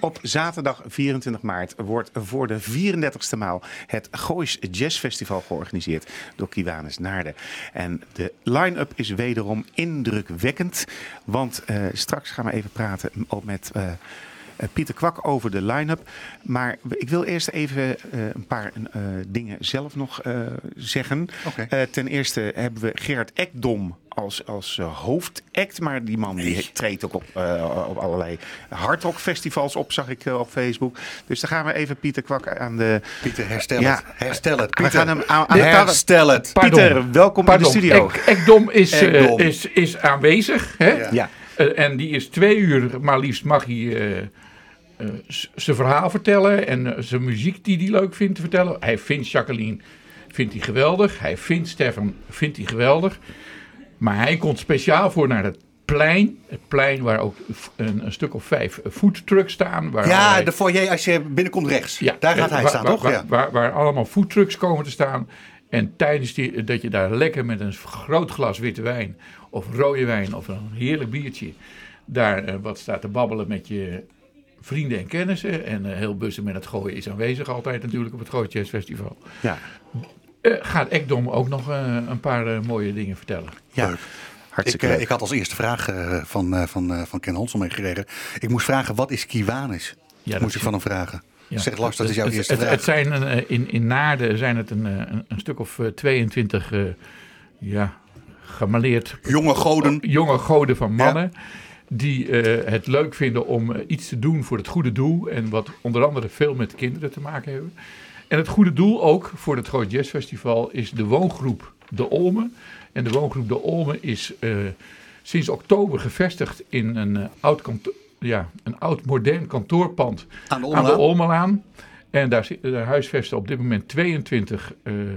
Op zaterdag 24 maart wordt voor de 34ste maal het Goois Jazz Festival georganiseerd door Kiwanis Naarden. En de line-up is wederom indrukwekkend. Want straks gaan we even praten met Pieter Kwak over de line-up. Maar ik wil eerst even een paar dingen zelf nog zeggen. Okay. Ten eerste hebben we Gerard Ekdom als hoofdact. Maar die man die treedt ook op allerlei hardrockfestivals op, zag ik op Facebook. Dus dan gaan we even Pieter Kwak aan de... Pieter, herstel het. Herstel het. Pieter, we gaan hem aan herstel het. Pieter, welkom in de studio. Ekdom is aanwezig. Hè? Ja. En die is 2 uur, maar liefst mag hij... zijn verhaal vertellen en zijn muziek die hij leuk vindt te vertellen. Hij vindt Jacqueline vindt hij geweldig. Hij vindt Stefan vindt hij geweldig. Maar hij komt speciaal voor naar het plein. Het plein waar ook een stuk of 5 foodtrucks staan. Waar de foyer als je binnenkomt rechts. Ja, daar gaat hij staan, toch? Waar allemaal foodtrucks komen te staan. En tijdens dat je daar lekker met een groot glas witte wijn of rode wijn of een heerlijk biertje daar wat staat te babbelen met je vrienden en kennissen. En heel Bussen met het gooien is aanwezig altijd natuurlijk op het Goois Jazz Festival. Ja. Gaat Ekdom ook nog een paar mooie dingen vertellen. Ja, hartstikke ik had als eerste vraag van Ken Hansel meegekregen. Ik moest vragen, wat is Kiwanis? Ja, moest ik van hem vragen. Ja. Zeg Lars, dat is jouw eerste vraag. Het zijn in Naarden zijn het een stuk of 22 gemaleerd... Jonge goden van mannen. Ja. Die het leuk vinden om iets te doen voor het goede doel. En wat onder andere veel met kinderen te maken hebben. En het goede doel ook voor het Goois Jazz Festival is de woongroep De Olme. En de woongroep De Olme is sinds oktober gevestigd in een oud modern kantoorpand aan de Olmelaan. En daar huisvesten op dit moment 22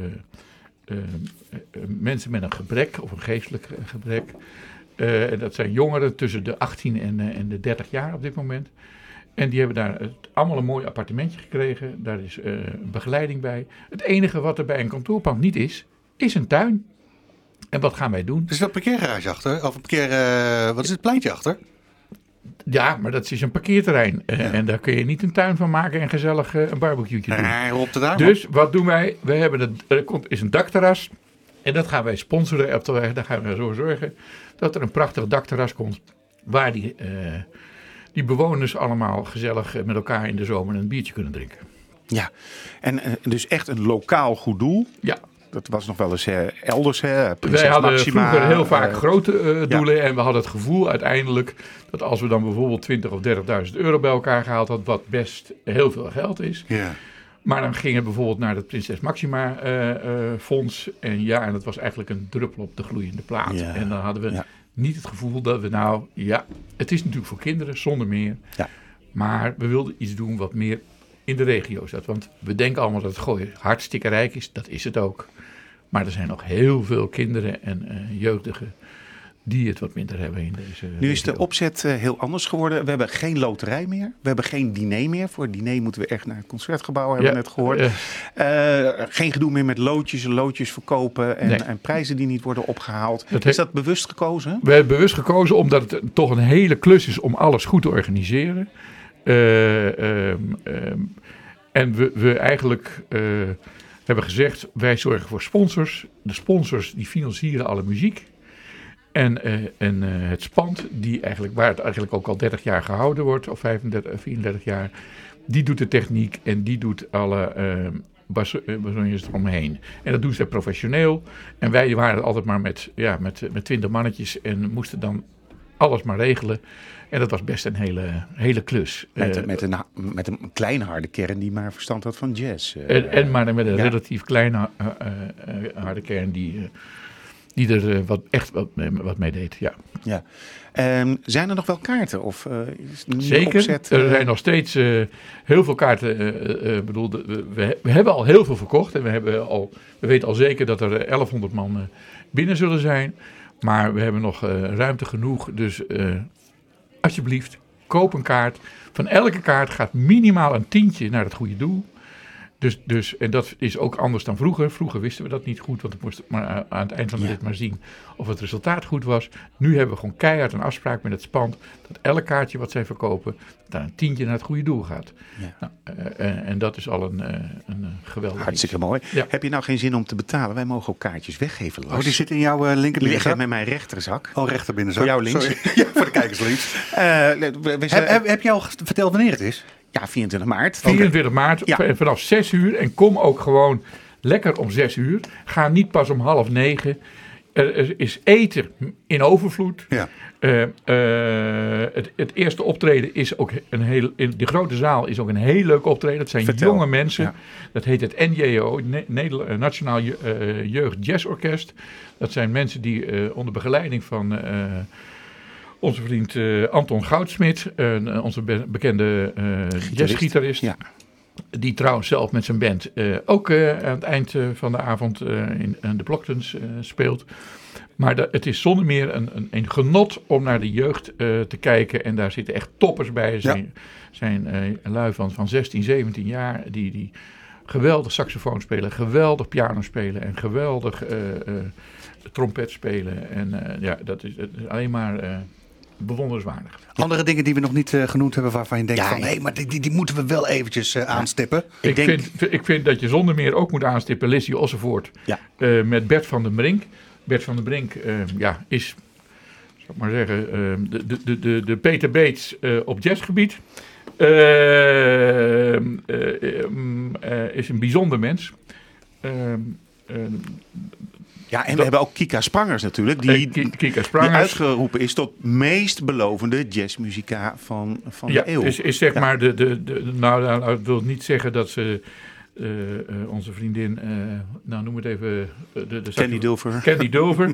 mensen met een gebrek of een geestelijk gebrek. Dat zijn jongeren tussen de 18 en de 30 jaar op dit moment. En die hebben daar allemaal een mooi appartementje gekregen. Daar is begeleiding bij. Het enige wat er bij een kantoorpand niet is een tuin. En wat gaan wij doen? Er is wel een parkeergarage achter. Of wat is het pleintje achter? Ja, maar dat is een parkeerterrein. En daar kun je niet een tuin van maken en gezellig een barbecue'tje doen. Dus wat doen wij? Er is een dakterras. En dat gaan wij sponsoren. Daar gaan we ervoor zorgen dat er een prachtig dakterras komt. Waar die bewoners allemaal gezellig met elkaar in de zomer een biertje kunnen drinken. Ja, en dus echt een lokaal goed doel. Ja. Dat was nog wel eens elders. Wij hadden Maxima, vroeger heel vaak grote doelen. Ja. En we hadden het gevoel uiteindelijk dat als we dan bijvoorbeeld 20.000 of 30.000 euro bij elkaar gehaald hadden, wat best heel veel geld is. Ja. Maar dan ging het bijvoorbeeld naar het Prinses Maxima fonds. En dat was eigenlijk een druppel op de gloeiende plaat. Ja. En dan hadden we niet het gevoel dat we het is natuurlijk voor kinderen zonder meer. Ja. Maar we wilden iets doen wat meer in de regio zat. Want we denken allemaal dat het Gooi hartstikke rijk is. Dat is het ook. Maar er zijn nog heel veel kinderen en jeugdigen die het wat minder hebben in deze Nu is de opzet heel anders geworden. We hebben geen loterij meer. We hebben geen diner meer. Voor het diner moeten we echt naar het concertgebouw, hebben we net gehoord. Geen gedoe meer met loodjes verkopen en prijzen die niet worden opgehaald. Is dat bewust gekozen? We hebben bewust gekozen omdat het toch een hele klus is om alles goed te organiseren. En we eigenlijk hebben gezegd, wij zorgen voor sponsors. De sponsors die financieren alle muziek. En het spand, waar het eigenlijk ook al 30 jaar gehouden wordt, of 34 jaar, die doet de techniek en die doet alle basonjes eromheen. En dat doen ze professioneel. En wij waren altijd maar met 20 mannetjes en moesten dan alles maar regelen. En dat was best een hele klus. Met een kleine harde kern die maar verstand had van jazz. Maar met een relatief kleine harde kern die er wat mee deed, ja. Zijn er nog wel kaarten? Of is het zeker, opzet, er zijn nog steeds heel veel kaarten. We hebben al heel veel verkocht. En we weten al zeker dat er 1100 man binnen zullen zijn. Maar we hebben nog ruimte genoeg. Dus alsjeblieft, koop een kaart. Van elke kaart gaat minimaal een tientje naar het goede doel. Dus, en dat is ook anders dan vroeger. Vroeger wisten we dat niet goed, want we moesten maar aan het eind van de rit maar zien of het resultaat goed was. Nu hebben we gewoon keihard een afspraak met het Spand dat elk kaartje wat zij verkopen, daar een tientje naar het goede doel gaat. Ja. Nou, en dat is al een geweldig Hartstikke mooi. Ja. Heb je nou geen zin om te betalen? Wij mogen ook kaartjes weggeven, Lars. Die zit in jouw linkerbinnenzak? Die liggen met mijn rechterzak. Oh, rechterbinnenzak. Voor jou links. Ja, voor de kijkers links. Heb je al verteld wanneer het is? Ja, 24 maart. 24 maart vanaf 6 uur. En kom ook gewoon lekker om 6 uur. Ga niet pas om 8:30. Er is eten in overvloed. Ja. Het eerste optreden is ook in de grote zaal is ook een heel leuk optreden. Dat zijn jonge mensen. Ja. Dat heet het NJO, Nationaal Jeugd Jazz Orkest. Dat zijn mensen die onder begeleiding van onze vriend Anton Goudsmit, onze bekende jazzgitarist. Ja. Die trouwens zelf met zijn band ook aan het eind van de avond in de Bloktons speelt. Maar het is zonder meer een genot om naar de jeugd te kijken. En daar zitten echt toppers bij. Zijn lui van 16, 17 jaar die geweldig saxofoon spelen, geweldig piano spelen en geweldig trompet spelen. En dat is alleen maar bewonderenswaardig. Andere dingen die we nog niet genoemd hebben waarvan je denkt van nee, maar die moeten we wel eventjes aanstippen. Ik vind dat je zonder meer ook moet aanstippen Lizzie Ossenvoort met Bert van den Brink. Bert van den Brink is, zal ik maar zeggen, de Peter Beets op jazzgebied. Is een bijzonder mens. En we hebben ook Kika Sprangers natuurlijk. Kika Sprangers. Die uitgeroepen is tot meest belovende jazzmuzica van de eeuw. Is zeg maar ik wil niet zeggen dat ze onze vriendin, noem het even... Candy Dulfer. Candy Dulfer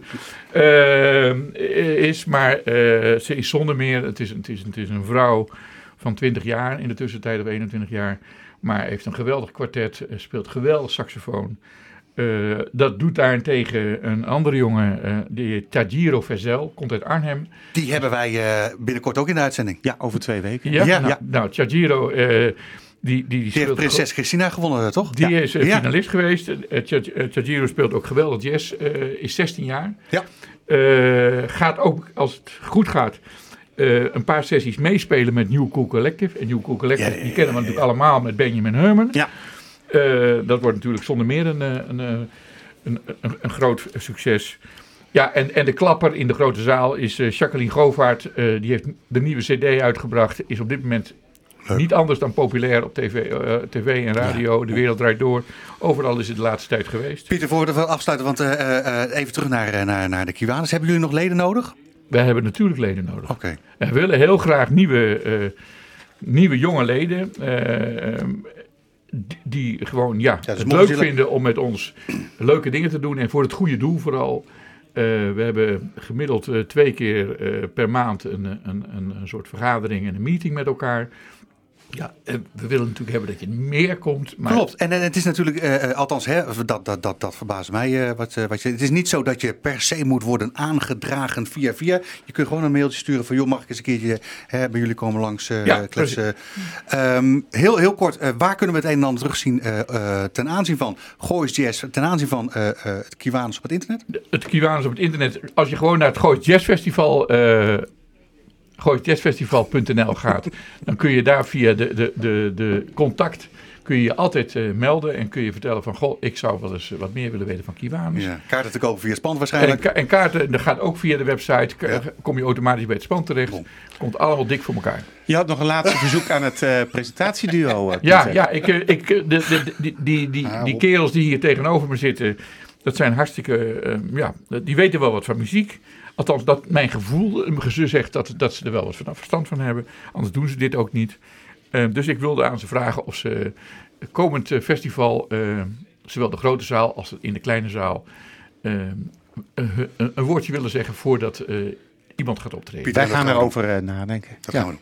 is, maar ze is zonder meer... Het is een vrouw van 20 jaar in de tussentijd, of 21 jaar. Maar heeft een geweldig kwartet, speelt geweldig saxofoon. Dat doet daarentegen een andere jongen, die Tajiro Verzel, komt uit Arnhem. Die hebben wij binnenkort ook in de uitzending. Ja, over 2 weken. Ja. Nou, Tajiro... Die heeft Prinses Christina gewonnen, toch? Die is finalist geweest. Tajiro speelt ook geweldig jazz. Is 16 jaar. Ja. Gaat ook, als het goed gaat, een paar sessies meespelen met New Cool Collective. En New Cool Collective, die kennen we natuurlijk allemaal met Benjamin Herman. Ja. Dat wordt natuurlijk zonder meer een groot succes. Ja, en de klapper in de grote zaal is Jacqueline Govaert. Die heeft de nieuwe cd uitgebracht. Is op dit moment... Leuk. Niet anders dan populair op tv en radio. Ja. De wereld draait door. Overal is het de laatste tijd geweest. Pieter, voordat we afsluiten, want even terug naar de Kiwanis. Hebben jullie nog leden nodig? Wij hebben natuurlijk leden nodig. Okay. We willen heel graag nieuwe jonge leden. Die gewoon het leuk vinden om met ons leuke dingen te doen. En voor het goede doel vooral. We hebben gemiddeld 2 keer per maand een soort vergadering en een meeting met elkaar. Ja, we willen natuurlijk hebben dat je meer komt. Maar... Klopt. En het is natuurlijk, althans, dat verbaast mij wat je zegt. Het is niet zo dat je per se moet worden aangedragen via. Je kunt gewoon een mailtje sturen van, joh, mag ik eens een keertje bij jullie komen langs kletsen. Heel kort, waar kunnen we het een en ander terugzien ten aanzien van Goois Jazz, ten aanzien van het Kiwanis op het internet? Het Kiwanis op het internet, als je gewoon naar het Goois Jazz Festival... gooisjazzfestival.nl gaat, dan kun je daar via de contact kun je altijd melden en kun je vertellen van, goh, ik zou wel eens wat meer willen weten van Kiwanis. Ja, kaarten te kopen via het Spand waarschijnlijk. En kaarten, dat gaat ook via de website, kom je automatisch bij het Spand terecht. Komt allemaal dik voor elkaar. Je had nog een laatste verzoek aan het presentatieduo. Die kerels die hier tegenover me zitten, dat zijn hartstikke, die weten wel wat van muziek. Althans, dat mijn gevoel zegt dat ze er wel wat verstand van hebben. Anders doen ze dit ook niet. Dus ik wilde aan ze vragen of ze komend festival, zowel de grote zaal als in de kleine zaal, een woordje willen zeggen voordat iemand gaat optreden. Wij gaan erover nadenken. Dat gaan we doen.